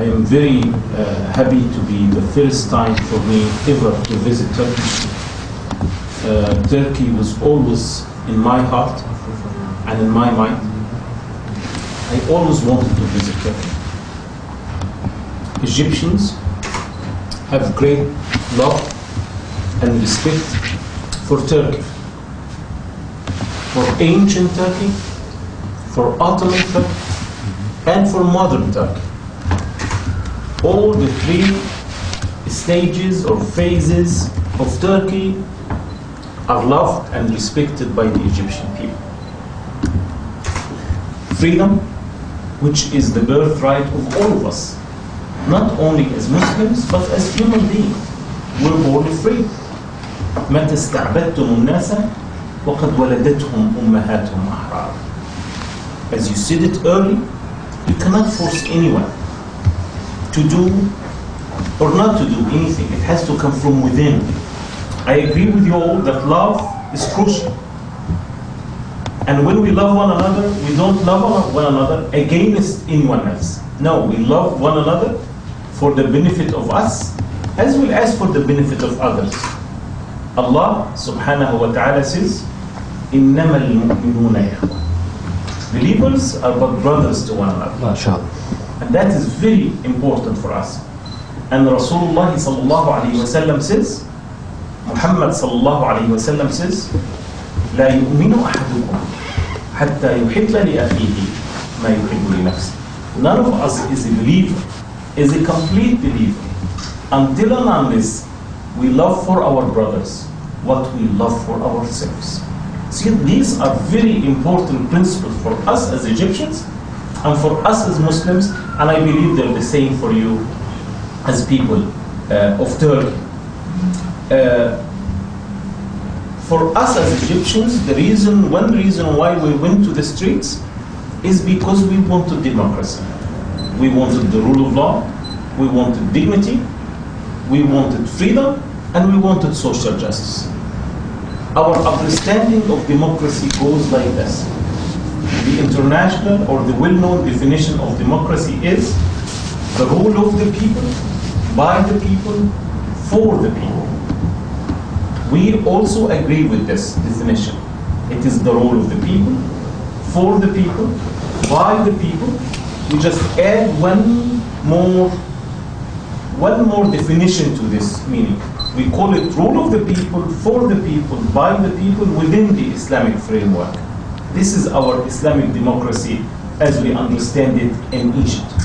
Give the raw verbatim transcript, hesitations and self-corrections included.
am very uh, happy to be the first time for me ever to visit Turkey. Uh, Turkey was always in my heart and in my mind. I always wanted to visit Turkey. Egyptians have great love and respect for Turkey, for ancient Turkey, for Ottoman Turkey, and for modern Turkey. All the three stages or phases of Turkey are loved and respected by the Egyptian people. Freedom, which is the birthright of all of us, not only as Muslims but as human beings. We're born free. متى استعبدتم الناس وقد ولدتهم أمهاتهم أحرار. As you said it early, you cannot force anyone to do or not to do anything. It has to come from within. I agree with you all that love is crucial. And when we love one another, we don't love one another against anyone else. No, we love one another for the benefit of us as well as for the benefit of others. Allah subhanahu wa ta'ala says, إِنَّمَا الْمُؤْمِنُونَ إِخْوَةٌ. Believers are but brothers to one another. MashaAllah. And that is very important for us. And Rasulullah sallallahu alayhi wa sallam says, Muhammad sallallahu alayhi wa sallam says, لا يؤمن أحدكم حتى يحب لأخيه ما يحب لنفسه. None of us is a believer, is a complete believer, until and unless we love for our brothers what we love for ourselves. See, these are very important principles for us as Egyptians and for us as Muslims, and I believe they're the same for you as people uh, of Turkey. Uh, for us as Egyptians, the reason, one reason why we went to the streets is because we wanted democracy. We wanted the rule of law, we wanted dignity, we wanted freedom, and we wanted social justice. Our understanding of democracy goes like this. The international or the well-known definition of democracy is the rule of the people, by the people, for the people. We also agree with this definition. It is the rule of the people, for the people, by the people. We just add one more, one more definition to this meaning. We call it rule of the people, for the people, by the people, within the Islamic framework. This is our Islamic democracy as we understand it in Egypt.